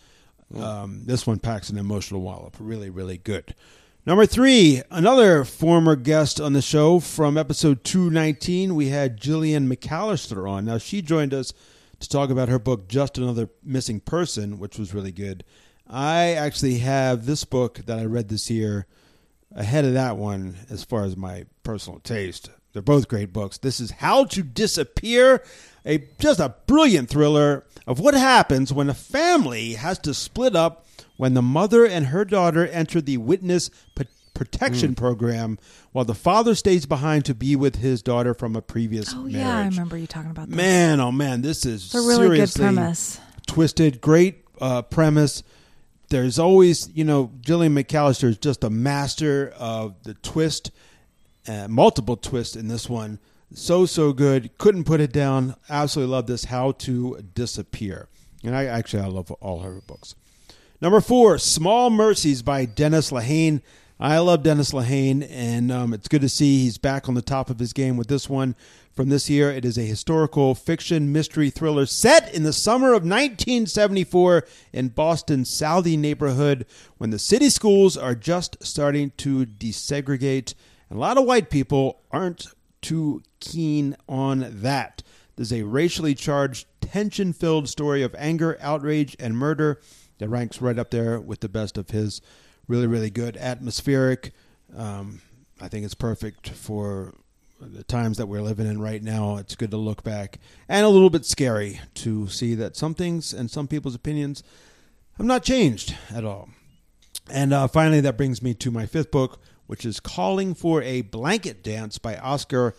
Um, this one packs an emotional wallop. Really, really good. Number three, another former guest on the show from episode two nineteen. We had Jillian McAllister on. Now, she joined us to talk about her book, Just Another Missing Person, which was really good. I actually have this book that I read this year ahead of that one as far as my personal taste. They're both great books. This is How to Disappear, a just a brilliant thriller of what happens when a family has to split up when the mother and her daughter enter the witness p- protection mm. program while the father stays behind to be with his daughter from a previous oh, marriage. yeah, I remember you talking about that. Man, oh man, this is it's a really good seriously premise. Twisted, great uh, premise. There's always, you know, Jillian McAllister is just a master of the twist, uh, multiple twists in this one. So, so good. Couldn't put it down. Absolutely love this, How to Disappear. And I actually, I love all her books. Number four, Small Mercies by Dennis Lehane. I love Dennis Lehane, and um, it's good to see he's back on the top of his game with this one from this year. It is a historical fiction mystery thriller set in the summer of nineteen seventy-four in Boston's Southie neighborhood when the city schools are just starting to desegregate. And a lot of white people aren't too keen on that. There's a racially charged, tension-filled story of anger, outrage, and murder that ranks right up there with the best of his. Really, really good. Atmospheric. Um, I think it's perfect for the times that we're living in right now. It's good to look back. And a little bit scary to see that some things and some people's opinions have not changed at all. And uh, finally, that brings me to my fifth book, which is Calling for a Blanket Dance by Oscar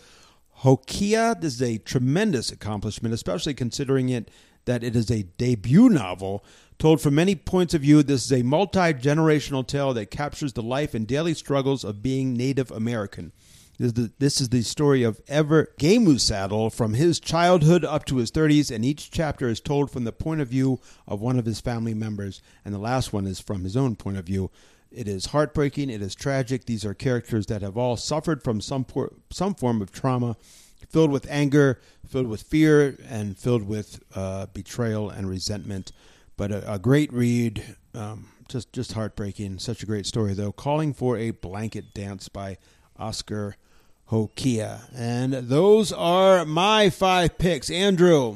Hokia. This is a tremendous accomplishment, especially considering it that it is a debut novel. Told from many points of view, this is a multi-generational tale that captures the life and daily struggles of being Native American. This is the, this is the story of Ever Gamusaddle from his childhood up to his thirties, and each chapter is told from the point of view of one of his family members, and the last one is from his own point of view. It is heartbreaking. It is tragic. These are characters that have all suffered from some por- some form of trauma, filled with anger, filled with fear, and filled with uh, betrayal and resentment. But a, a great read, um, just just heartbreaking. Such a great story, though. Calling for a Blanket Dance by Oscar Hokia. And those are my five picks. Andrew.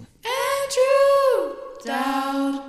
Andrew Dowd.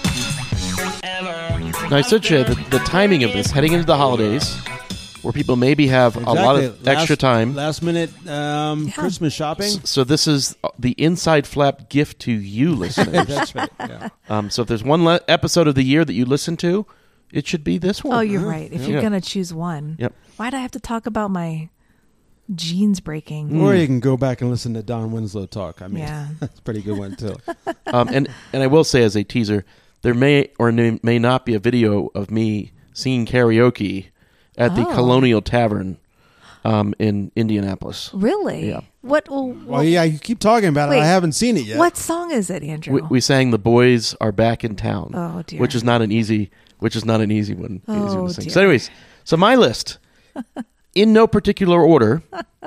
Now, I said, Jay, the, the timing of this, heading into the holidays, where people maybe have Exactly. a lot of last, extra time. Last minute um, Yeah. Christmas shopping. S- So this is the Inside Flap gift to you, listeners. That's right. Yeah. um, so if there's one le- episode of the year that you listen to, it should be this one. Oh, you're right. If Yeah. you're going to choose one, Yep. why'd I have to talk about my jeans breaking? Or you can go back and listen to Don Winslow talk. I mean, Yeah. that's a pretty good one, too. Um, and, and I will say as a teaser, there may or may may not be a video of me singing karaoke at the Oh. Colonial Tavern um, in Indianapolis. Really? Yeah. What? Well, Well, yeah, you keep talking about it. Wait. I haven't seen it yet. What song is it, Andrew? We, we sang "The Boys Are Back in Town," Oh, dear. which is not an easy, which is not an easy one. easy one Oh, to sing. dear. So, anyways, so my list, in no particular order,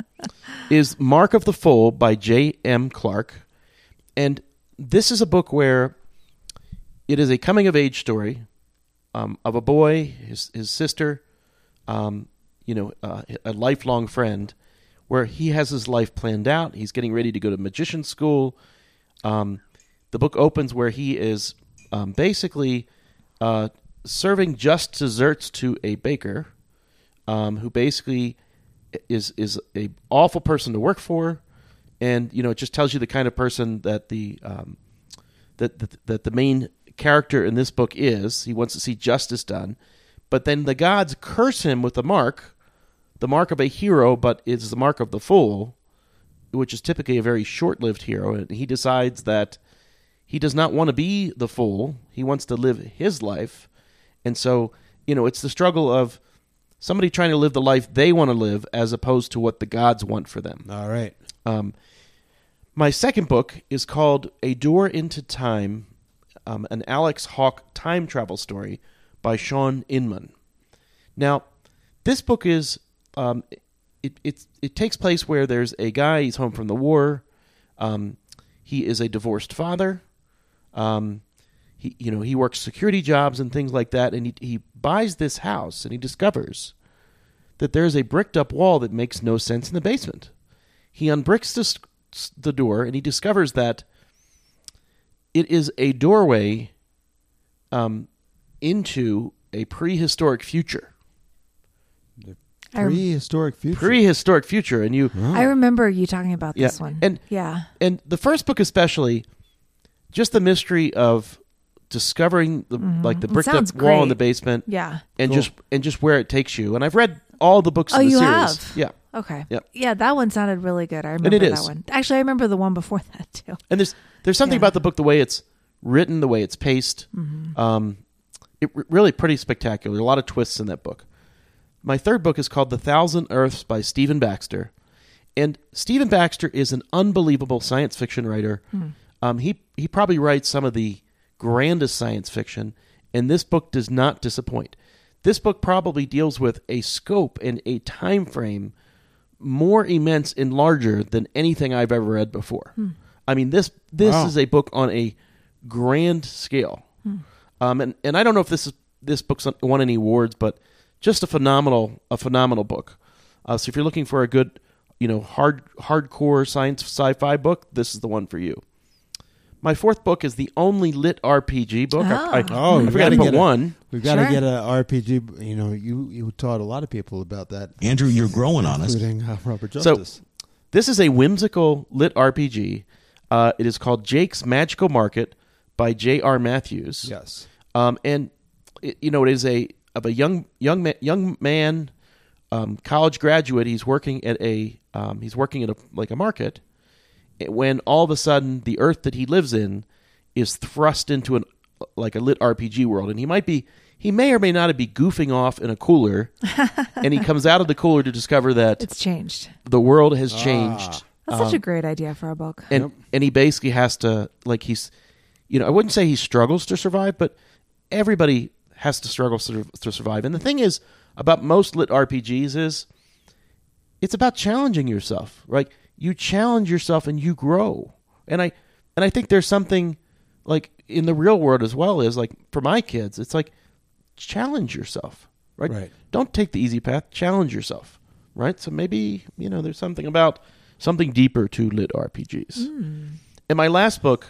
is "Mark of the Fool" by J M Clark, and this is a book where it is a coming of age story um, of a boy, his his sister, um, you know, uh, a lifelong friend, where he has his life planned out. He's getting ready to go to magician school. Um, the book opens where he is um, basically uh, serving just desserts to a baker, um, who basically is is a awful person to work for, and you know it just tells you the kind of person that the um, that, that that the main character in this book is. He wants to see justice done, but then the gods curse him with the mark, the mark of a hero, but it's the mark of the fool, which is typically a very short-lived hero. And he decides that he does not want to be the fool. He wants to live his life. And so, you know, it's the struggle of somebody trying to live the life they want to live as opposed to what the gods want for them. All right. Um, my second book is called A Door into Time, um, an Alex Hawke time travel story by Sean Inman. Now, this book is um, it it it takes place where there's a guy. He's home from the war. Um, he is a divorced father. Um, he you know he works security jobs and things like that, and he he buys this house and he discovers that there's a bricked up wall that makes no sense in the basement. He unbricks the the door and he discovers that it is a doorway um, into a prehistoric future. I rem- Prehistoric future. Prehistoric future, and you. I remember you talking about Yeah, this one. and- yeah. And the first book, especially, just the mystery of discovering the like the It bricked up sounds wall in great. the basement, Yeah. and Cool. just and just where it takes you. And I've read all the books Oh, in the you series. have? Yeah, Okay. Yep. Yeah, that one sounded really good. I remember it that is. one. Actually, I remember the one before that too. and there's there's something Yeah. about the book, the way it's written, the way it's paced. Mm-hmm. Um, it r- really pretty spectacular. A lot of twists in that book. My third book is called The Thousand Earths by Stephen Baxter. And Stephen Baxter is an unbelievable science fiction writer. Hmm. Um, he, he probably writes some of the grandest science fiction, and this book does not disappoint. This book probably deals with a scope and a time frame more immense and larger than anything I've ever read before. I mean, this this Wow. is a book on a grand scale. Um, and, and I don't know if this is this book's won any awards, but just a phenomenal a phenomenal book. Uh, so if you're looking for a good, you know, hard hardcore science sci-fi book, this is the one for you. My fourth book is the only lit R P G book. I, I, Oh, I we forgot gotta to put get a- one. We've got to Sure. get a R P G. You know, you you taught a lot of people about that, Andrew, you're growing on us. including uh, Robert So- Justice. This is a whimsical lit R P G. Uh, it is called Jake's Magical Market by J R. Matthews. Yes. Um, and it, you know, it is a of a young young ma- young man, um, college graduate. He's working at a um, he's working at a like a market. When all of a sudden the Earth that he lives in is thrust into an like a lit R P G world, and he might be he may or may not be goofing off in a cooler, and he comes out of the cooler to discover that It's changed. the world has changed. That's such a great idea for a book. and and he basically has to like he's you know I wouldn't say he struggles to survive, but everybody has to struggle to, to survive. And the thing is about most lit R P Gs is it's about challenging yourself, right? You challenge yourself and you grow. And I and I think there's something like in the real world as well, is like for my kids, it's like challenge yourself, right? Right. Don't take the easy path, challenge yourself, right? So maybe, you know, there's something about something deeper to lit R P Gs. And my last book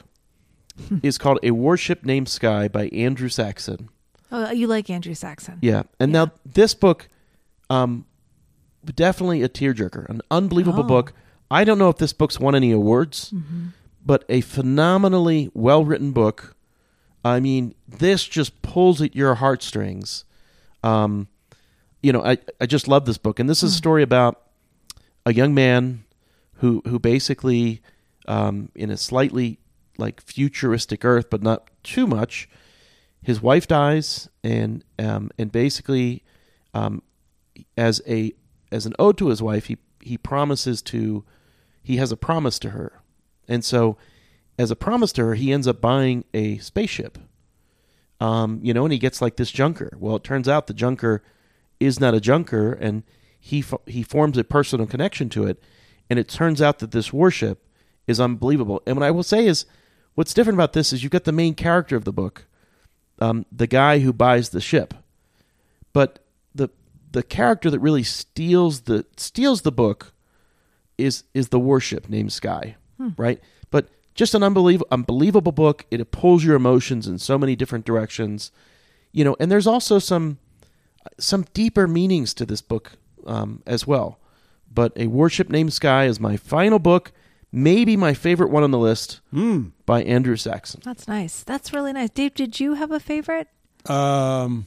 is called A Warship Named Sky by Andrew Saxon. Oh, you like Andrew Saxon? Yeah. And now this book, um, definitely a tearjerker, an unbelievable Oh. book. I don't know if this book's won any awards, but a phenomenally well-written book. I mean, this just pulls at your heartstrings. Um, you know, I, I just love this book. And this is a story about a young man who, who basically, um, in a slightly like futuristic Earth, but not too much, his wife dies, and um, and basically, um, as a as an ode to his wife, he he promises to, he has a promise to her, and so as a promise to her, he ends up buying a spaceship. Um, you know, and he gets like this junker. Well, it turns out the junker is not a junker, and he fo- he forms a personal connection to it, and it turns out that this warship is unbelievable. And what I will say is, what's different about this is you've got the main character of the book, um, the guy who buys the ship, but the the character that really steals the steals the book is is the warship named Sky, right? But just an unbelievable unbelievable book. It pulls your emotions in so many different directions, you know. And there's also some some deeper meanings to this book um, as well. But A Warship Named Sky is my final book, maybe my favorite one on the list, by Andrew Saxon. That's nice. That's really nice. Dave, did you have a favorite? Um,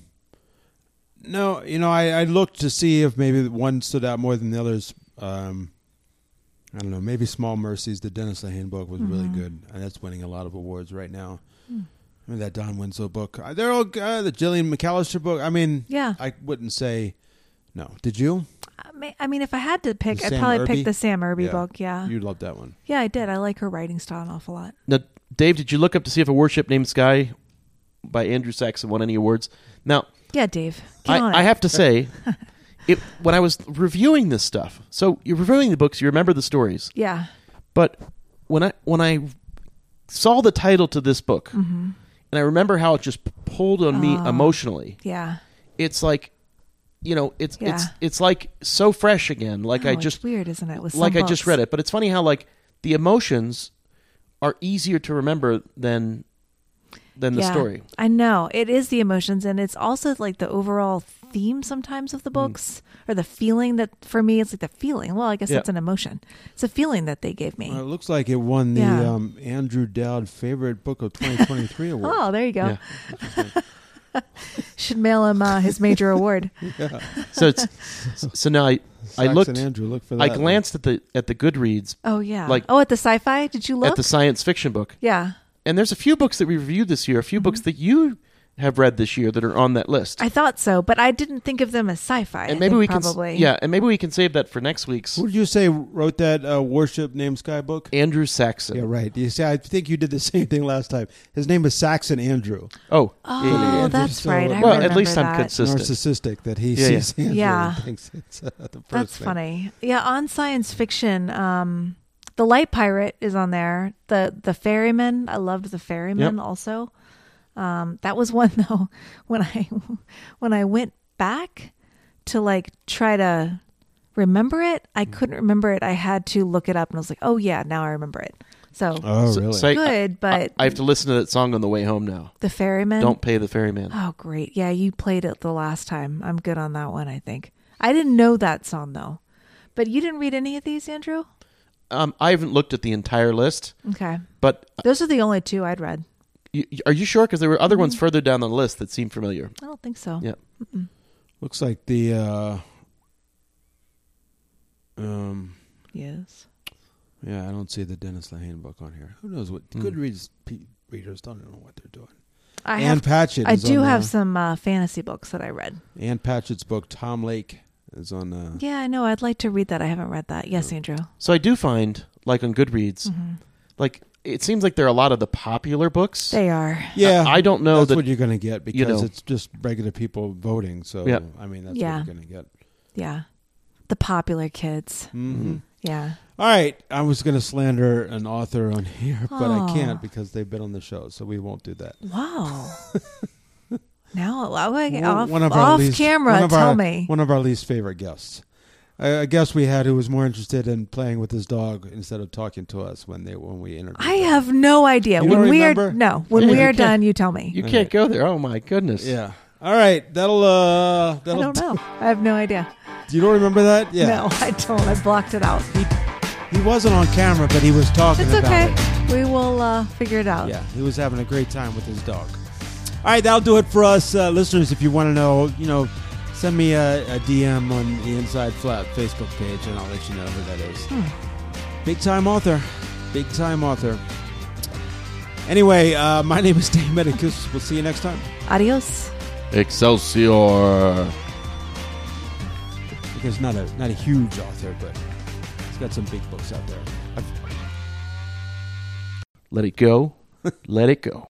no, you know, I, I looked to see if maybe one stood out more than the others. Um, I don't know. Maybe Small Mercies, the Dennis Lehane book, was really good, and that's winning a lot of awards right now. I mean, that Don Winslow book. Uh, They're all uh, the Gillian McAllister book. I mean, Yeah. I wouldn't say no. Did you? I may- I mean, if I had to pick, The I'd Sam probably Irby? pick the Sam Irby Yeah. book. Yeah. You loved that one. Yeah, I did. I like her writing style an awful lot. Now, Dave, did you look up to see if A Warship Named Sky by Andrew Saxon won any awards? Now, Yeah, Dave. Get on I, I it. have to say, it, when I was reviewing this stuff, so you're reviewing the books, you remember the stories, Yeah. but when I when I saw the title to this book, and I remember how it just pulled on me Oh. emotionally. Yeah. It's like, you know, it's Yeah. it's it's like so fresh again. Like No, I it's just weird, isn't it? With some like I just books. read it, but it's funny how like the emotions are easier to remember than than the Yeah, story. I know. It is the emotions, and it's also like the overall theme sometimes of the books, or the feeling that, for me, it's like the feeling. Well, I guess Yeah. that's an emotion. It's a feeling that they gave me. Well, it looks like it won the Yeah. um, Andrew Dowd Favorite Book of twenty twenty-three award. Oh, there you go. Yeah. Should mail him uh, his major award. So it's so now I I Saxon looked Andrew, look for that. I glanced at the at the Goodreads Oh, yeah. Like- oh, at the sci-fi? Did you look? at the science fiction book. yeah. And there's a few books that we reviewed this year, a few books that you have read this year that are on that list. Mm-hmm. I thought so, but I didn't think of them as sci-fi. and I maybe think we can probably. yeah, and maybe we can save that for next week's. Who did you say wrote that uh, Warship Named Sky book? Andrew Saxon. Yeah, right. You see, I think you did the same thing last time. His name is Saxon Andrew. Oh, Oh, yeah, yeah, yeah. that's So- right. I well, remember at least I'm that. consistent. Narcissistic that he Yeah, sees yeah. Andrew Yeah. and thinks it's uh, the first That's thing. funny. Yeah, on science fiction, um, the Light Pirate is on there. The the Ferryman, I loved the Ferryman Yep. also. Um, that was one though when I when I went back to like try to remember it, I couldn't remember it. I had to look it up, and I was like, oh yeah, now I remember it. So Oh, So- really? so I- good, I, but I have to listen to that song on the way home now. the Ferryman. Don't pay the ferryman. Oh, great. Yeah, you played it the last time. I'm good on that one, I think. I didn't know that song, though. But you didn't read any of these, Andrew? Um, I haven't looked at the entire list, Okay. but Those are the only two I'd read. you, are you sure? Because there were other ones Mm-hmm. further down the list that seemed familiar. I don't think so. Yeah. Looks like the uh, um, Yes. yeah, I don't see the Dennis Lehane book on here. Who knows what Hmm. Goodreads pe- readers don't know what they're doing. I Ann have. Patchett. I is do on have there. some uh, fantasy books that I read. Ann Patchett's book Tom Lake is on. Uh, Yeah, I know. I'd like to read that. I haven't read that. Yes, Andrew. So I do find, like on Goodreads, Mm-hmm. like it seems like there are a lot of the popular books. They are. yeah, I don't know that's that- what you're going to get because you know. it's just regular people voting. So Yeah. I mean, that's Yeah. what you're going to get. Yeah. The popular kids. Mm-hmm. Yeah. All right, I was going to slander an author on here, but I Oh. can't because they've been on the show, so we won't do that. Wow. now, I'll, I'll, One- off, one of our off least- camera, one of tell our- me. One of our least favorite guests. A a guest we had who was more interested in playing with his dog instead of talking to us when they when we interviewed. I them. have no idea. You when don't we remember? are no, when Yeah, we you are can't- done, you tell me. You can't go there. Oh my goodness. Yeah. All right, that'll. uh I that'll don't know. I have no idea. You don't remember that? Yeah. No, I don't. I blocked it out. He, he wasn't on camera, but he was talking It's about okay. it. We will uh, figure it out. Yeah, he was having a great time with his dog. All right, that'll do it for us, uh, listeners. If you want to know, you know, send me a, a D M on the Inside Flap Facebook page, and I'll let you know who that is. Hmm. Big time author, big time author. Anyway, uh, my name is Dave Medicus. We'll see you next time. Adios. Excelsior. Because not a not a huge author, but he's got some big books out there. Let it go. Let it go.